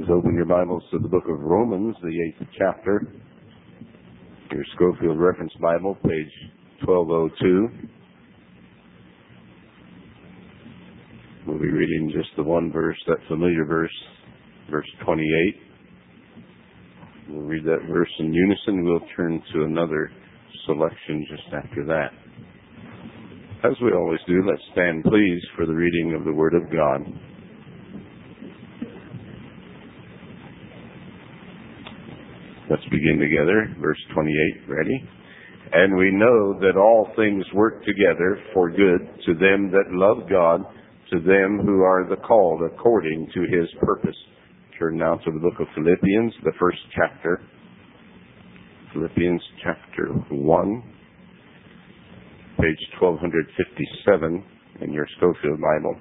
Please open your Bibles to the book of Romans, the 8th chapter. Your Scofield Reference Bible, page 1202. We'll be reading just the one verse, that familiar verse, verse 28. We'll read that verse in unison. We'll turn to another selection just after that. As we always do, let's stand, please, for the reading of the Word of God. Let's begin together. Verse 28, ready? And we know that all things work together for good to them that love God, to them who are the called according to His purpose. Turn now to the book of Philippians, the first chapter. Philippians chapter 1, page 1257 in your Scofield Bible.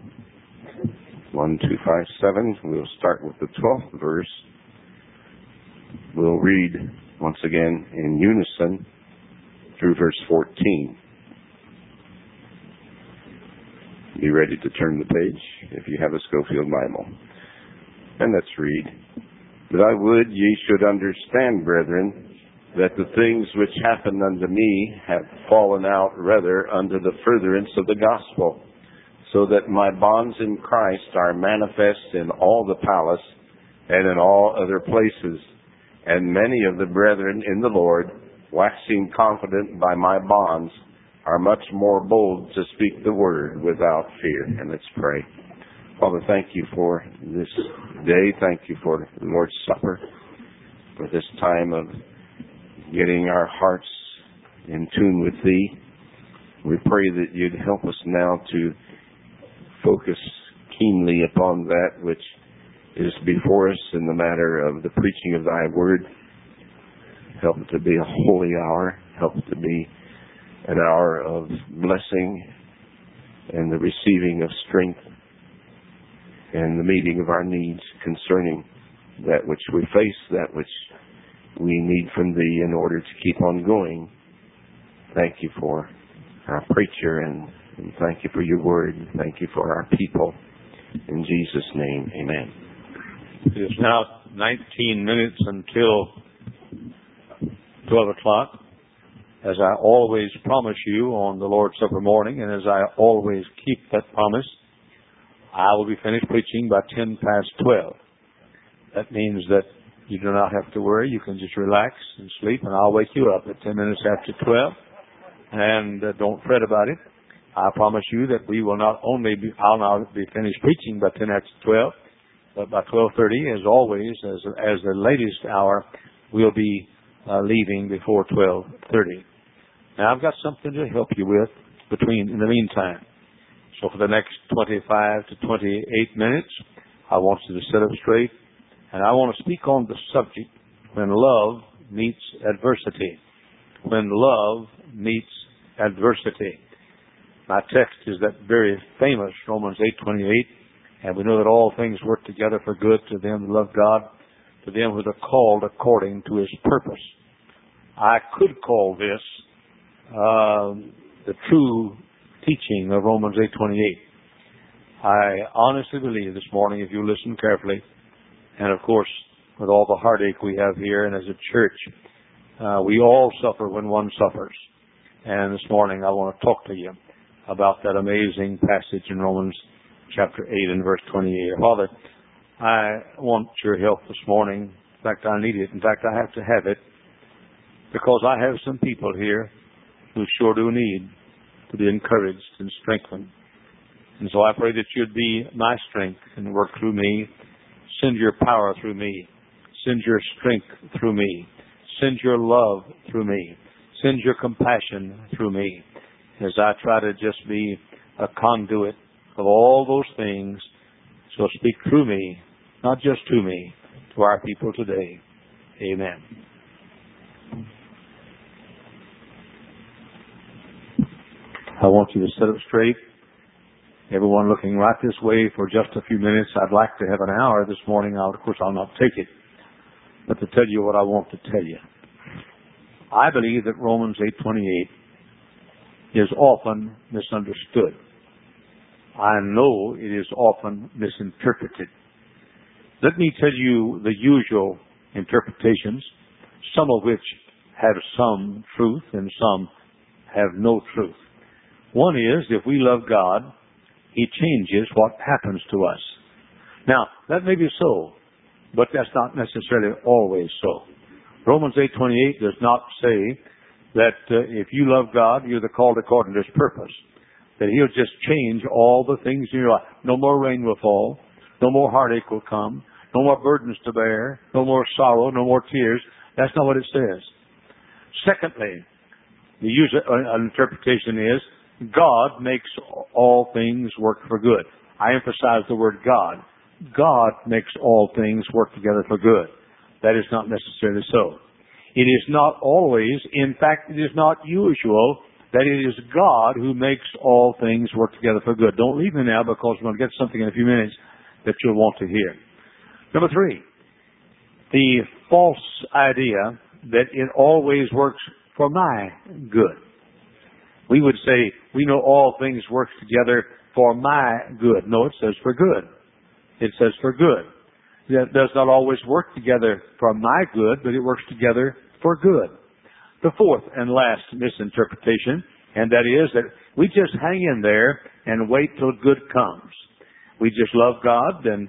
1257. We'll start with the 12th verse. We'll read once again in unison through verse 14. Be ready to turn the page if you have a Scofield Bible. And let's read. But I would ye should understand, brethren, that the things which happened unto me have fallen out rather unto the furtherance of the gospel, so that my bonds in Christ are manifest in all the palace and in all other places. And many of the brethren in the Lord, waxing confident by my bonds, are much more bold to speak the word without fear. And let's pray. Father, thank you for this day. Thank you for the Lord's Supper, for this time of getting our hearts in tune with Thee. We pray that You'd help us now to focus keenly upon that which is before us in the matter of the preaching of Thy word. Help it to be a holy hour. Help it to be an hour of blessing and the receiving of strength and the meeting of our needs concerning that which we face, that which we need from Thee in order to keep on going. Thank You for our preacher and thank You for Your word. Thank You for our people. In Jesus' name, amen. It is now 19 minutes until 12 o'clock. As I always promise you on the Lord's Supper morning, and as I always keep that promise, I will be finished preaching by 10 past 12. That means that you do not have to worry. You can just relax and sleep, and I'll wake you up at 10 minutes after 12. And don't fret about it. I promise you that we will not only be, I'll not be finished preaching by 10 after 12, but by 12:30, as always, as the latest hour, we'll be leaving before 12:30. Now, I've got something to help you with in the meantime. So for the next 25 to 28 minutes, I want you to sit up straight, and I want to speak on the subject, when love meets adversity. When love meets adversity. My text is that very famous Romans 8:28, and we know that all things work together for good to them who love God, to them who are called according to His purpose. I could call this the true teaching of Romans 8:28. I honestly believe this morning, if you listen carefully, and of course, with all the heartache we have here and as a church, we all suffer when one suffers. And this morning I want to talk to you about that amazing passage in Romans chapter 8 and verse 28. Father, I want Your help this morning. In fact, I need it. In fact, I have to have it, because I have some people here who sure do need to be encouraged and strengthened. And so I pray that You'd be my strength and work through me. Send Your power through me. Send Your strength through me. Send Your love through me. Send Your compassion through me, as I try to just be a conduit of all those things. So speak through me, not just to me, to our people today. Amen. I want you to sit up straight. Everyone looking right this way for just a few minutes. I'd like to have an hour this morning. Of course, I'll not take it. But to tell you what I want to tell you. I believe that Romans 8:28 is often misunderstood. I know it is often misinterpreted. Let me tell you the usual interpretations, some of which have some truth and some have no truth. One is, if we love God, He changes what happens to us. Now, that may be so, but that's not necessarily always so. Romans 8:28 does not say that if you love God, you're called according to His purpose. That He'll just change all the things in your life. No more rain will fall. No more heartache will come. No more burdens to bear. No more sorrow. No more tears. That's not what it says. Secondly, the usual interpretation is God makes all things work for good. I emphasize the word God. God makes all things work together for good. That is not necessarily so. It is not always, in fact, it is not usual that it is God who makes all things work together for good. Don't leave me now, because we're going to get something in a few minutes that you'll want to hear. Number 3, the false idea that it always works for my good. We would say, we know all things work together for my good. No, it says for good. It says for good. It does not always work together for my good, but it works together for good. The fourth and last misinterpretation, and that is that we just hang in there and wait till good comes. We just love God and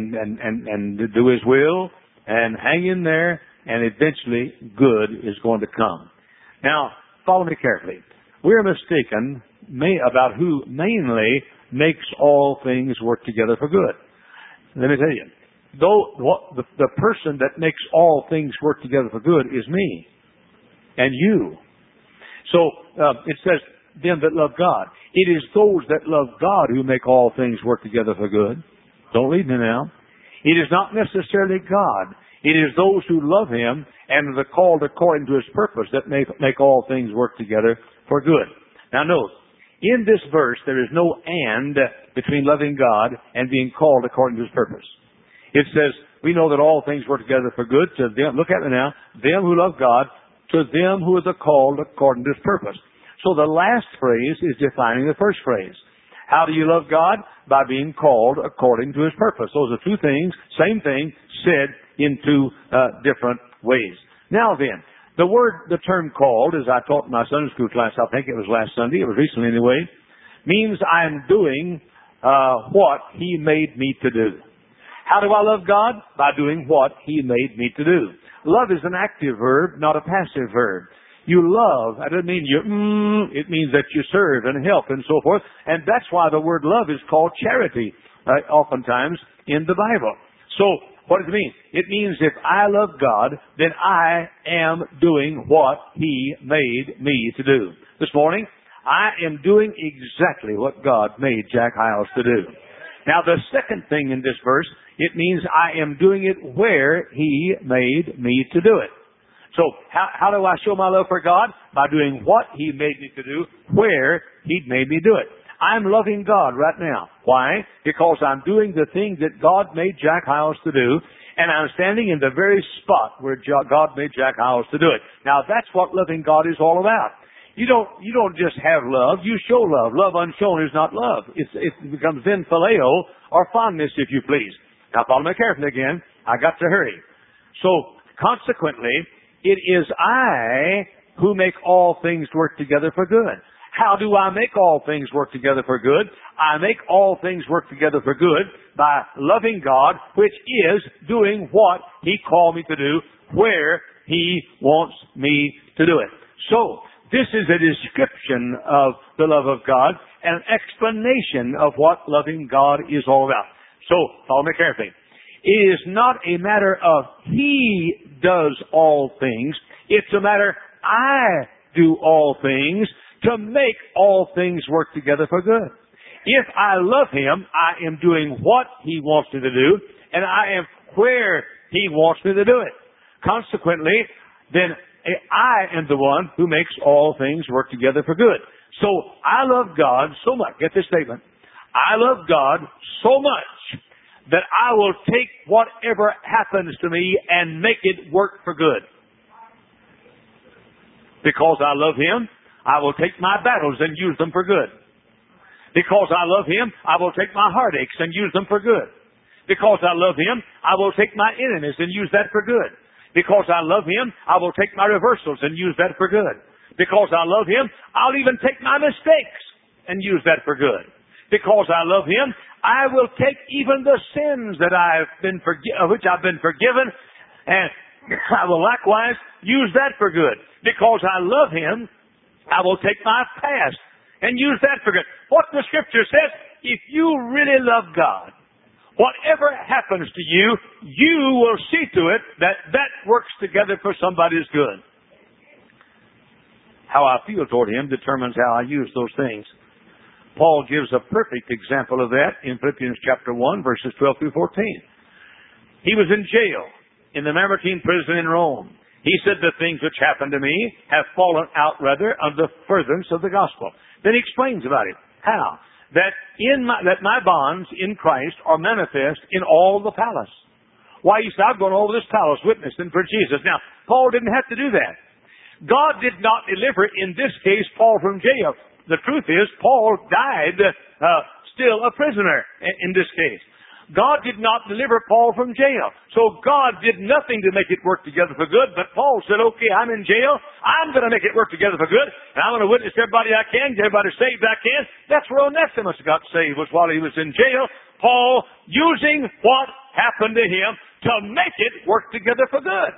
do His will and hang in there, and eventually good is going to come. Now, follow me carefully. We're mistaken about who mainly makes all things work together for good. Let me tell you, the person that makes all things work together for good is me and you. So it says, them that love God. It is those that love God who make all things work together for good. Don't leave me now. It is not necessarily God. It is those who love Him and are called according to His purpose that make all things work together for good. Now note, in this verse there is no and between loving God and being called according to His purpose. It says, we know that all things work together for good to them, look at me now, them who love God, to them who are called according to His purpose. So the last phrase is defining the first phrase. How do you love God? By being called according to His purpose. Those are two things, same thing, said in two different ways. Now then, the term called, as I taught in my Sunday school class, I think it was last Sunday, it was recently anyway, means I'm doing what He made me to do. How do I love God? By doing what He made me to do. Love is an active verb, not a passive verb. You love, that doesn't mean it means that you serve and help and so forth. And that's why the word love is called charity, oftentimes in the Bible. So, what does it mean? It means if I love God, then I am doing what He made me to do. This morning, I am doing exactly what God made Jack Hyles to do. Now, the second thing in this verse, it means I am doing it where He made me to do it. So, how do I show my love for God? By doing what He made me to do, where He made me do it. I'm loving God right now. Why? Because I'm doing the thing that God made Jack Hyles to do, and I'm standing in the very spot where God made Jack Hyles to do it. Now, that's what loving God is all about. You don't just have love, you show love. Love unshown is not love. It becomes then phileo, or fondness, if you please. Now, follow me carefully again. I got to hurry. So, consequently, it is I who make all things work together for good. How do I make all things work together for good? I make all things work together for good by loving God, which is doing what He called me to do, where He wants me to do it. So, this is a description of the love of God, and an explanation of what loving God is all about. So, follow me carefully. It is not a matter of He does all things. It's a matter I do all things to make all things work together for good. If I love Him, I am doing what He wants me to do, and I am where He wants me to do it. Consequently, then I am the one who makes all things work together for good. So I love God so much. Get this statement. I love God so much that I will take whatever happens to me and make it work for good. Because I love Him, I will take my battles and use them for good. Because I love Him, I will take my heartaches and use them for good. Because I love Him, I will take my enemies and use that for good. Because I love Him, I will take my reversals and use that for good. Because I love Him, I'll even take my mistakes and use that for good. Because I love Him, I will take even the sins that which I've been forgiven, and I will likewise use that for good. Because I love Him, I will take my past and use that for good. What the Scripture says, if you really love God, whatever happens to you, you will see to it that that works together for somebody's good. How I feel toward Him determines how I use those things. Paul gives a perfect example of that in Philippians chapter 1, verses 12 through 14. He was in jail in the Mamertine prison in Rome. He said, the things which happened to me have fallen out rather of the furtherance of the gospel. Then he explains about it. How? That my bonds in Christ are manifest in all the palace. Why, he said, I've gone over this palace witnessing for Jesus. Now, Paul didn't have to do that. God did not deliver, in this case, Paul from jail. The truth is, Paul died still a prisoner in this case. God did not deliver Paul from jail. So God did nothing to make it work together for good, but Paul said, okay, I'm in jail. I'm going to make it work together for good, and I'm going to witness everybody I can, get everybody saved I can. That's where Onesimus got saved, was while he was in jail. Paul using what happened to him to make it work together for good.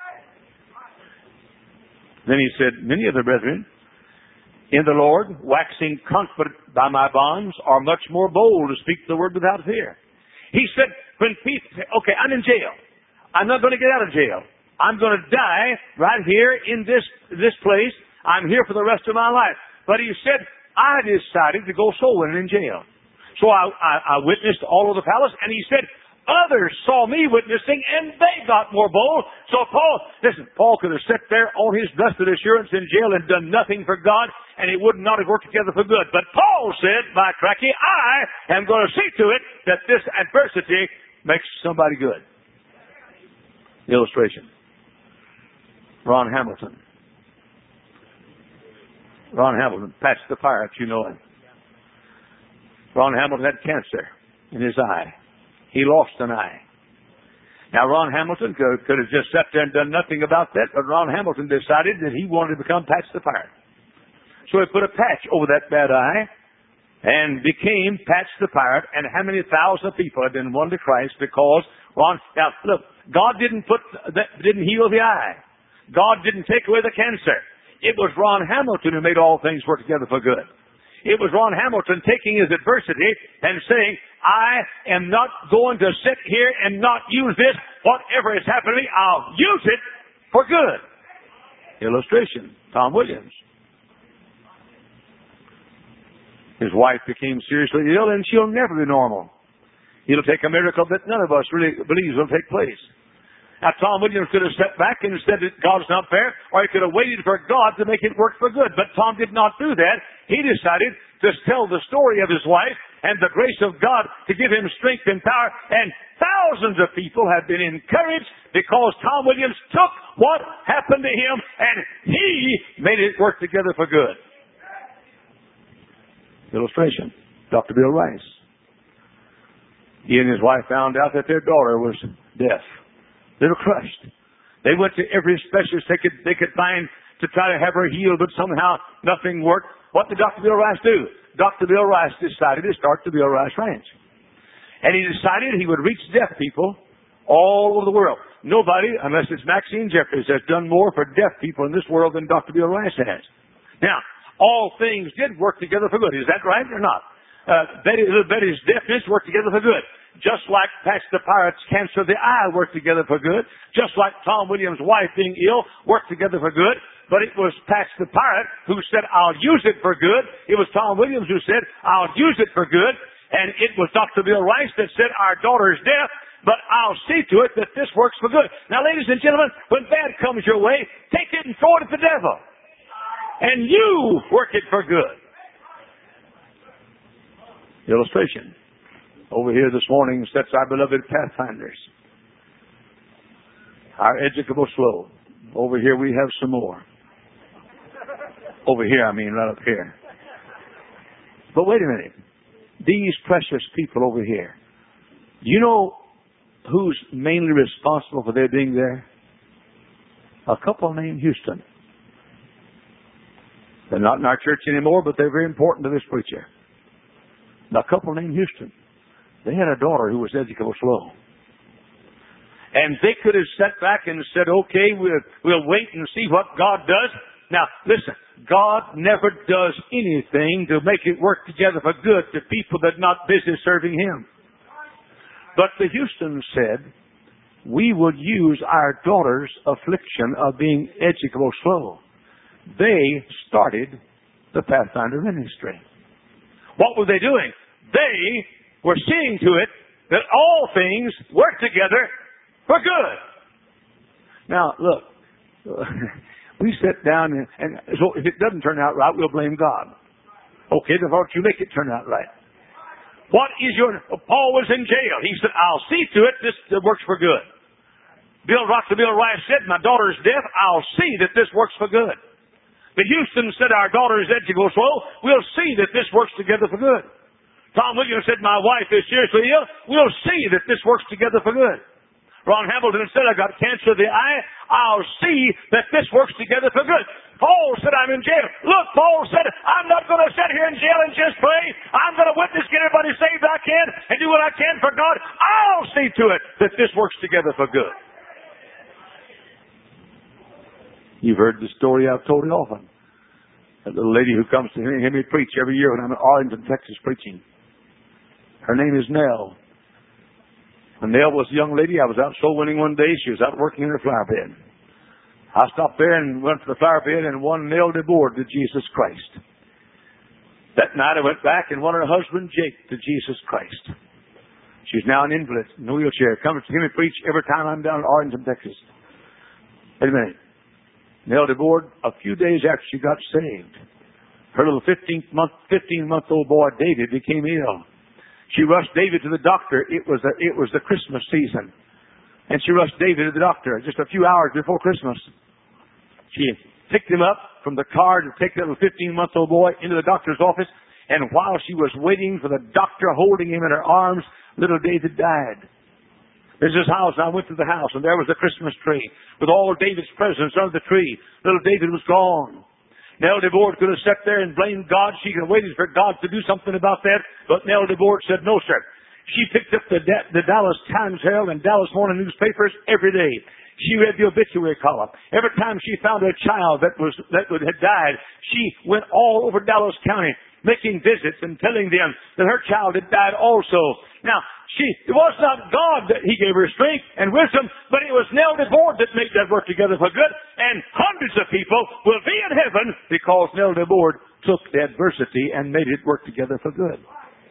Then he said, many of the brethren in the Lord, waxing confident by my bonds, are much more bold to speak the word without fear. He said, when people say, okay, I'm in jail. I'm not going to get out of jail. I'm going to die right here in this place. I'm here for the rest of my life. But he said, I decided to go soul winning in jail. So I witnessed all over the palace, and he said, others saw me witnessing, and they got more bold. So Paul could have sat there on his blessed assurance in jail and done nothing for God, and it would not have worked together for good. But Paul said, by cracky, I am going to see to it that this adversity makes somebody good. Illustration. Ron Hamilton. Ron Hamilton, Patch the Pirate, you know him. Ron Hamilton had cancer in his eye. He lost an eye. Now, Ron Hamilton could have just sat there and done nothing about that, but Ron Hamilton decided that he wanted to become Patch the Pirate. So he put a patch over that bad eye and became Patch the Pirate, and how many thousand people have been won to Christ because now look, God didn't heal the eye. God didn't take away the cancer. It was Ron Hamilton who made all things work together for good. It was Ron Hamilton taking his adversity and saying, I am not going to sit here and not use this. Whatever has happened to me, I'll use it for good. Illustration, Tom Williams. His wife became seriously ill, and she'll never be normal. It'll take a miracle that none of us really believes will take place. Now, Tom Williams could have stepped back and said that God's not fair, or he could have waited for God to make it work for good. But Tom did not do that. He decided to tell the story of his wife and the grace of God to give him strength and power. And thousands of people have been encouraged because Tom Williams took what happened to him and he made it work together for good. Illustration, Dr. Bill Rice. He and his wife found out that their daughter was deaf. They were crushed. They went to every specialist they could find to try to have her healed, but somehow nothing worked. What did Dr. Bill Rice do? Dr. Bill Rice decided to start the Bill Rice Ranch. And he decided he would reach deaf people all over the world. Nobody, unless it's Maxine Jeffries, has done more for deaf people in this world than Dr. Bill Rice has. Now, all things did work together for good. Is that right or not? Betty's deafness worked together for good. Just like Patch the Pirate's cancer of the eye worked together for good. Just like Tom Williams' wife being ill worked together for good. But it was Patch the Pirate who said, I'll use it for good. It was Tom Williams who said, I'll use it for good. And it was Dr. Bill Rice that said, our daughter's deaf, but I'll see to it that this works for good. Now, ladies and gentlemen, when bad comes your way, take it and throw it at the devil. And you work it for good. Illustration. Over here this morning sits our beloved Pathfinders. Our educable slow. Over here we have some more. Over here, right up here. But wait a minute. These precious people over here. You know, who's mainly responsible for their being there? A couple named Houston. They're not in our church anymore, but they're very important to this preacher. A couple named Houston. They had a daughter who was educable slow. And they could have sat back and said, okay, we'll wait and see what God does. Now, listen, God never does anything to make it work together for good to people that are not busy serving Him. But the Houstons said, we would use our daughter's affliction of being educable slow. They started the Pathfinder ministry. What were they doing? They were seeing to it that all things work together for good. Now, look, we sit down and so if it doesn't turn out right, we'll blame God. Okay, then why don't you make it turn out right? What is Paul was in jail. He said, I'll see to it this works for good. Bill Rice said, my daughter's deaf. I'll see that this works for good. The Houston said, our daughter is educable slow. We'll see that this works together for good. Tom Williams said, my wife is seriously ill. We'll see that this works together for good. Ron Hamilton said, I got cancer of the eye. I'll see that this works together for good. Paul said, I'm in jail. Look, Paul said, I'm not going to sit here in jail and just pray. I'm going to witness, get everybody saved I can, and do what I can for God. I'll see to it that this works together for good. You've heard the story I've told it often. That little lady who comes to hear me preach every year when I'm in Arlington, Texas, preaching. Her name is Nell. When Nell was a young lady, I was out soul winning one day. She was out working in her flower bed. I stopped there and went to the flower bed and won Nell DeBoard to Jesus Christ. That night I went back and won her husband Jake to Jesus Christ. She's now an invalid in a wheelchair. Comes to hear me preach every time I'm down in Arlington, Texas. Wait a minute. Nell DeBoard, a few days after she got saved, her little 15-month-old boy David became ill. She rushed David to the doctor. It was the Christmas season. And she rushed David to the doctor just a few hours before Christmas. She picked him up from the car to take that little 15-month-old boy into the doctor's office. And while she was waiting for the doctor holding him in her arms, little David died. There's this house, and I went to the house, and there was the Christmas tree with all David's presents under the tree. Little David was gone. Nell DeBoard could have sat there and blamed God. She could have waited for God to do something about that. But Nell DeBoard said, no, sir. She picked up the Dallas Times Herald and Dallas Morning newspapers every day. She read the obituary column. Every time she found a child that had died, she went all over Dallas County making visits and telling them that her child had died also. Now, it was not God that He gave her strength and wisdom, but it was Nell DeBoard that made that work together for good. And hundreds of people will be in heaven because Nell DeBoard took the adversity and made it work together for good.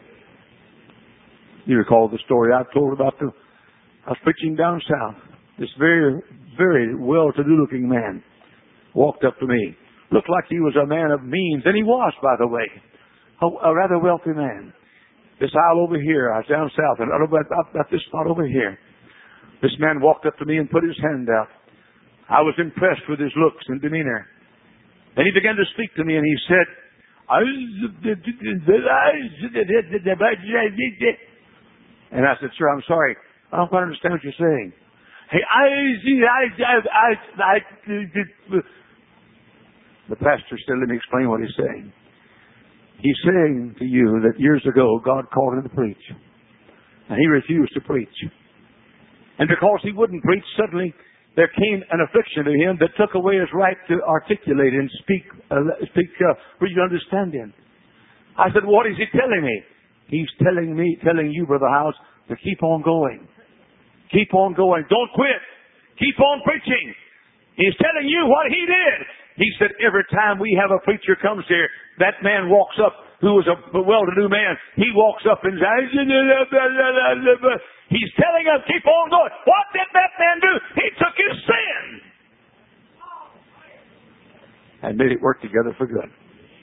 You recall the story I told about I was preaching down south. This very, very well-to-do looking man walked up to me. Looked like he was a man of means, and he was, by the way. A rather wealthy man. This aisle over here, I was down south, and about this spot over here. This man walked up to me and put his hand out. I was impressed with his looks and demeanor. And he began to speak to me, and he said, and I said, sir, I'm sorry. I don't quite understand what you're saying. Hey, the pastor said, let me explain what he's saying. He's saying to you that years ago, God called him to preach. And he refused to preach. And because he wouldn't preach, suddenly there came an affliction to him that took away his right to articulate and speak for you to understand him. I said, what is he telling me? He's telling you, Brother House, to keep on going. Keep on going. Don't quit. Keep on preaching. He's telling you what he did. He said, every time we have a preacher comes here, that man walks up, who was a well-to-do man, he walks up and says, he's telling us, keep on going. What did that man do? He took his sin and made it work together for good.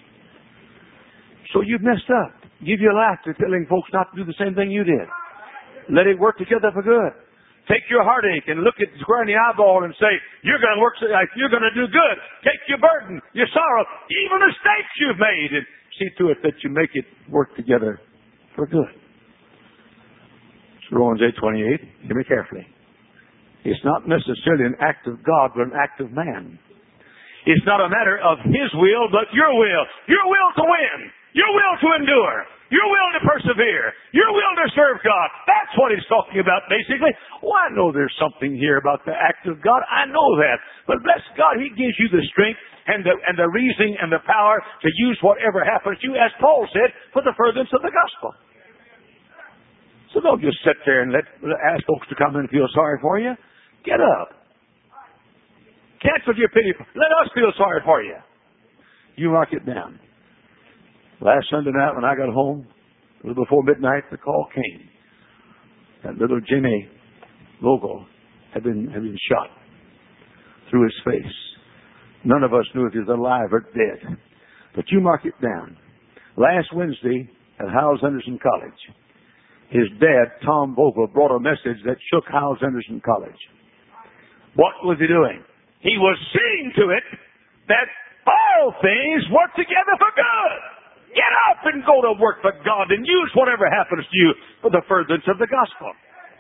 So you've messed up. Give your life to telling folks not to do the same thing you did. Let it work together for good. Take your heartache and look it square in the eyeball and say, you're going to work, you're going to do good. Take your burden, your sorrow, even mistakes you've made, and see to it that you make it work together for good. It's Romans 8:28. Hear me carefully. It's not necessarily an act of God, but an act of man. It's not a matter of his will, but your will. Your will to win. Your will to endure. Your will to persevere. Your will to serve God. That's what he's talking about, basically. Oh, I know there's something here about the act of God. I know that. But bless God, he gives you the strength and the reasoning and the power to use whatever happens to you, as Paul said, for the furtherance of the gospel. So don't just sit there and ask folks to come in and feel sorry for you. Get up. Cancel your pity. Let us feel sorry for you. You mark it down. Last Sunday night when I got home, a little before midnight, the call came. That little Jimmy Vogel had been shot through his face. None of us knew if he was alive or dead. But you mark it down. Last Wednesday at Howells Anderson College, his dad, Tom Vogel, brought a message that shook Howells Anderson College. What was he doing? He was seeing to it that all things work together for good. Get up and go to work for God and use whatever happens to you for the furtherance of the gospel.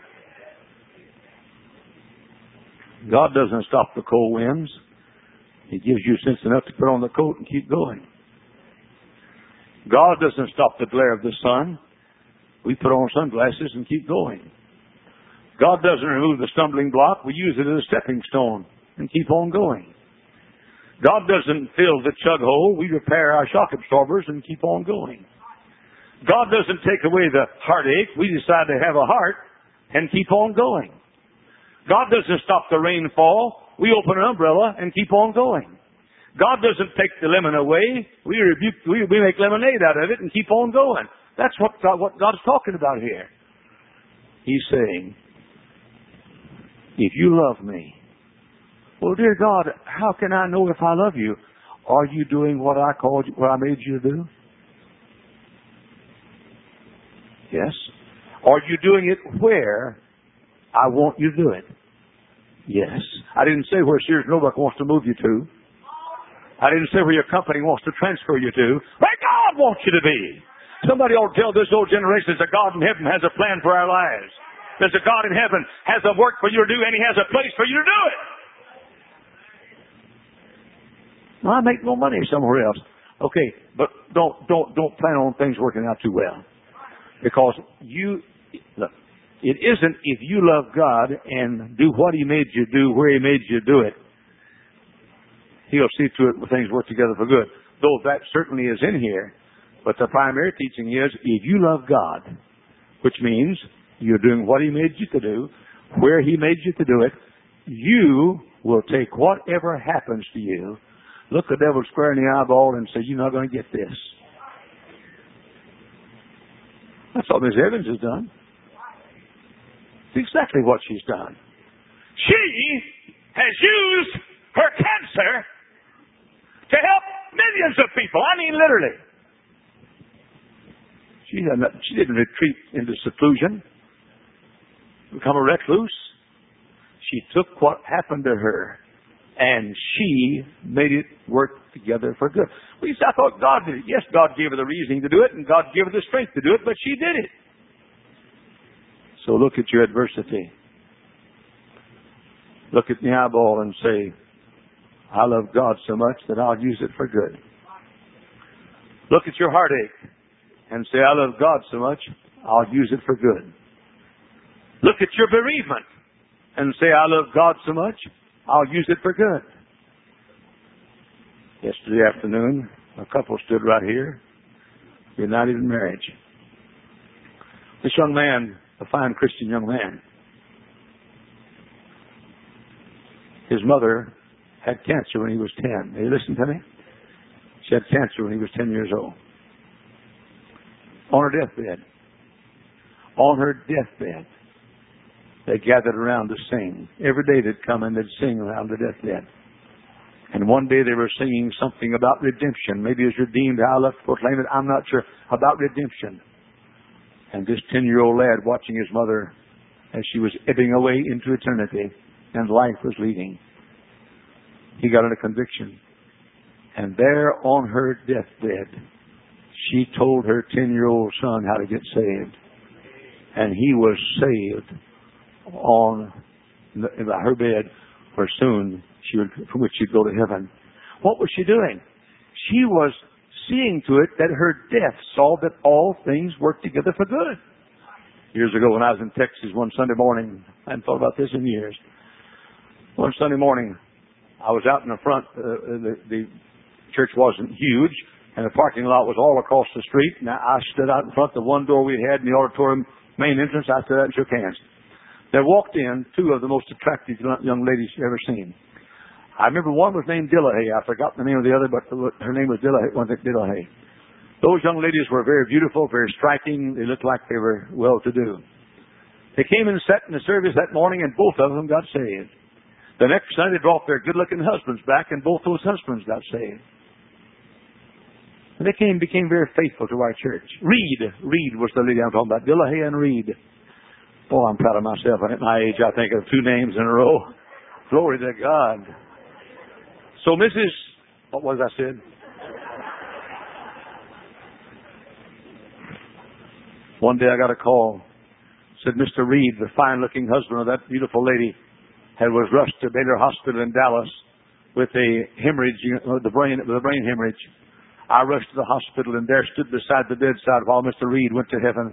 God doesn't stop the cold winds. He gives you sense enough to put on the coat and keep going. God doesn't stop the glare of the sun. We put on sunglasses and keep going. God doesn't remove the stumbling block. We use it as a stepping stone and keep on going. God doesn't fill the chug hole. We repair our shock absorbers and keep on going. God doesn't take away the heartache. We decide to have a heart and keep on going. God doesn't stop the rainfall. We open an umbrella and keep on going. God doesn't take the lemon away. We make lemonade out of it and keep on going. That's what God's talking about here. He's saying, if you love me, well, dear God, how can I know if I love you? Are you doing what I called you, what I made you to do? Yes. Are you doing it where I want you to do it? Yes. I didn't say where Sears Roebuck wants to move you to. I didn't say where your company wants to transfer you to. Where God wants you to be. Somebody ought to tell this old generation there's a God in heaven has a plan for our lives. There's a God in heaven has a work for you to do, and he has a place for you to do it. Well, I make more money somewhere else. Okay, but don't plan on things working out too well. Because look, it isn't if you love God and do what he made you do, where he made you do it, he'll see to it when things work together for good. Though that certainly is in here. But the primary teaching is, if you love God, which means you're doing what he made you to do, where he made you to do it, you will take whatever happens to you, look the devil square in the eyeball and say, you're not going to get this. That's what Miss Evans has done. It's exactly what she's done. She has used her cancer to help millions of people. I mean, literally. She didn't retreat into seclusion, become a recluse. She took what happened to her, and she made it work together for good. Well, I thought God did it. Yes, God gave her the reasoning to do it, and God gave her the strength to do it, but she did it. So look at your adversity. Look at the eyeball and say, I love God so much that I'll use it for good. Look at your heartache and say, I love God so much, I'll use it for good. Look at your bereavement and say, I love God so much, I'll use it for good. Yesterday afternoon, a couple stood right here, united in marriage. This young man, a fine Christian young man, his mother had cancer when he was 10. Did you listen to me? She had cancer when he was 10 years old. On her deathbed. On her deathbed. They gathered around to sing. Every day they'd come and they'd sing around her deathbed. And one day they were singing something about redemption. Maybe it's redeemed, how I love to proclaim it, I'm not sure. About redemption. And this 10-year-old lad watching his mother as she was ebbing away into eternity and life was leaving. He got a conviction. And there on her deathbed, she told her 10-year-old son how to get saved. and he was saved on her bed, where soon from which she'd go to heaven. What was she doing? She was seeing to it that her death saw that all things work together for good. Years ago, when I was in Texas one Sunday morning, I hadn't thought about this in years. One Sunday morning, I was out in the front. The church wasn't huge, and the parking lot was all across the street. And I stood out in front of the one door we had in the auditorium main entrance. I stood out and shook hands. There walked in two of the most attractive young ladies you've ever seen. I remember one was named Dillahay. I forgot the name of the other, but her name was Dillahay. Those young ladies were very beautiful, very striking. They looked like they were well-to-do. They came and sat in the service that morning, and both of them got saved. The next Sunday, they brought their good-looking husbands back, and both those husbands got saved. And they became very faithful to our church. Reed was the lady I'm talking about. Dillahay and Reed. Boy, I'm proud of myself. And at my age, I think of two names in a row. Glory to God. So what was I said? One day I got a call. Said Mr. Reed, the fine-looking husband of that beautiful lady, was rushed to Baylor Hospital in Dallas with a hemorrhage, with a brain hemorrhage. I rushed to the hospital, and there stood beside the bedside while Mr. Reed went to heaven.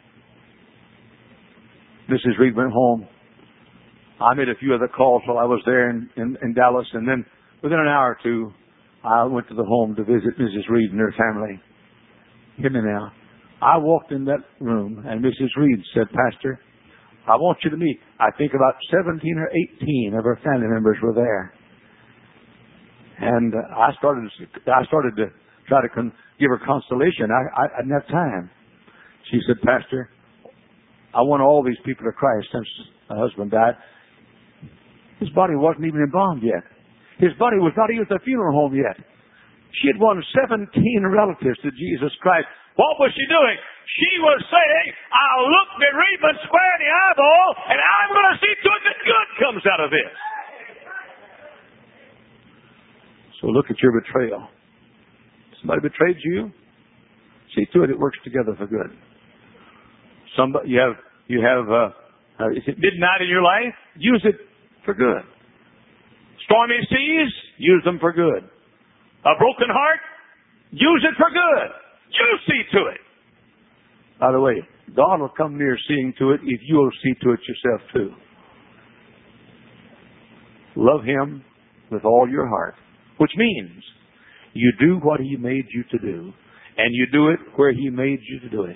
Mrs. Reed went home. I made a few other calls while I was there in Dallas, and then within an hour or two, I went to the home to visit Mrs. Reed and her family. Hear me now. I walked in that room, and Mrs. Reed said, "Pastor, I want you to meet." I think about 17 or 18 of her family members were there. And I started to try to give her consolation. I didn't have time. She said, "Pastor, I want all these people to Christ since my husband died." His body wasn't even embalmed yet. His body was not even at the funeral home yet. She had won 17 relatives to Jesus Christ. What was she doing? She was saying, "I'll look bereavement square in the eyeball, and I'm going to see to it that good comes out of this." So look at your betrayal. Somebody betrayed you. See to it works together for good. Is it midnight in your life? Use it for good. Stormy seas, use them for good. A broken heart, use it for good. You see to it. By the way, God will come near seeing to it if you will see to it yourself too. Love Him with all your heart, which means you do what He made you to do, and you do it where He made you to do it.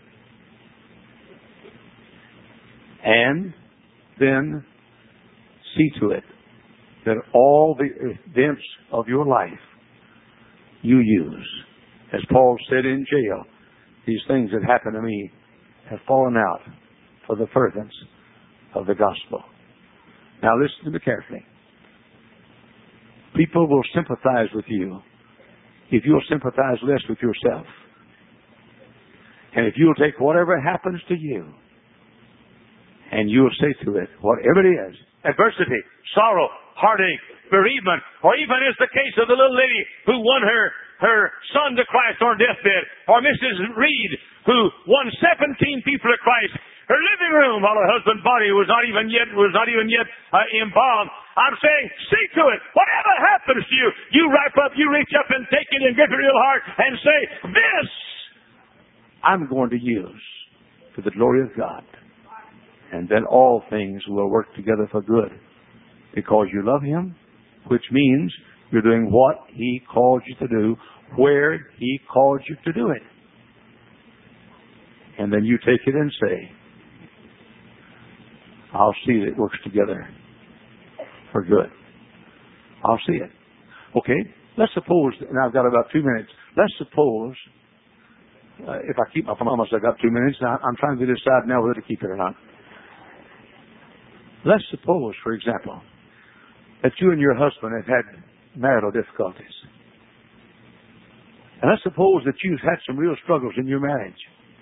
And then see to it that all the events of your life you use. As Paul said in jail, these things that happened to me have fallen out for the furtherance of the gospel. Now listen to me carefully. People will sympathize with you if you'll sympathize less with yourself. And if you'll take whatever happens to you and you'll say to it, whatever it is, adversity, sorrow, heartache, bereavement, or even as the case of the little lady who won her son to Christ on her deathbed, or Mrs. Reed who won 17 people to Christ, her living room while her husband's body was not even yet embalmed. I'm saying, see to it. Whatever happens to you, you reach up and take it and grip it real hard and say, this I'm going to use for the glory of God. And then all things will work together for good because you love Him, which means you're doing what He called you to do, where He called you to do it. And then you take it and say, I'll see that it works together for good. I'll see it. Okay, let's suppose, and I've got about 2 minutes, let's suppose, if I keep my promise, I've got 2 minutes, now I'm trying to decide now whether to keep it or not. Let's suppose, for example, that you and your husband have had marital difficulties. And let's suppose that you've had some real struggles in your marriage,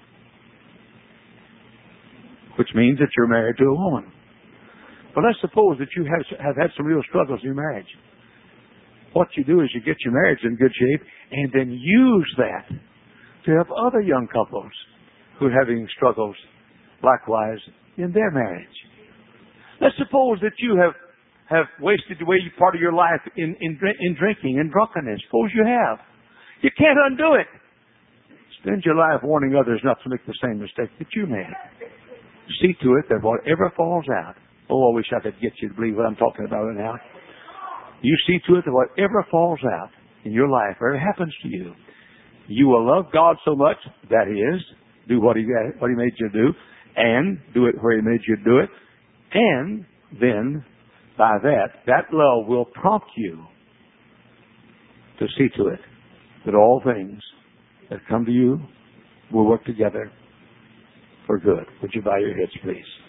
which means that you're married to a woman. But let's suppose that you have had some real struggles in your marriage. What you do is you get your marriage in good shape and then use that to help other young couples who are having struggles likewise in their marriage. Let's suppose that you have wasted away part of your life in drinking and drunkenness. Suppose you have. You can't undo it. Spend your life warning others not to make the same mistake that you made. See to it that whatever falls out, I wish I could get you to believe what I'm talking about right now. You see to it that whatever falls out in your life, whatever happens to you, you will love God so much, that is, do what He made you do, and do it where He made you do it, and then by that love will prompt you to see to it that all things that come to you will work together for good. Would you bow your heads, please?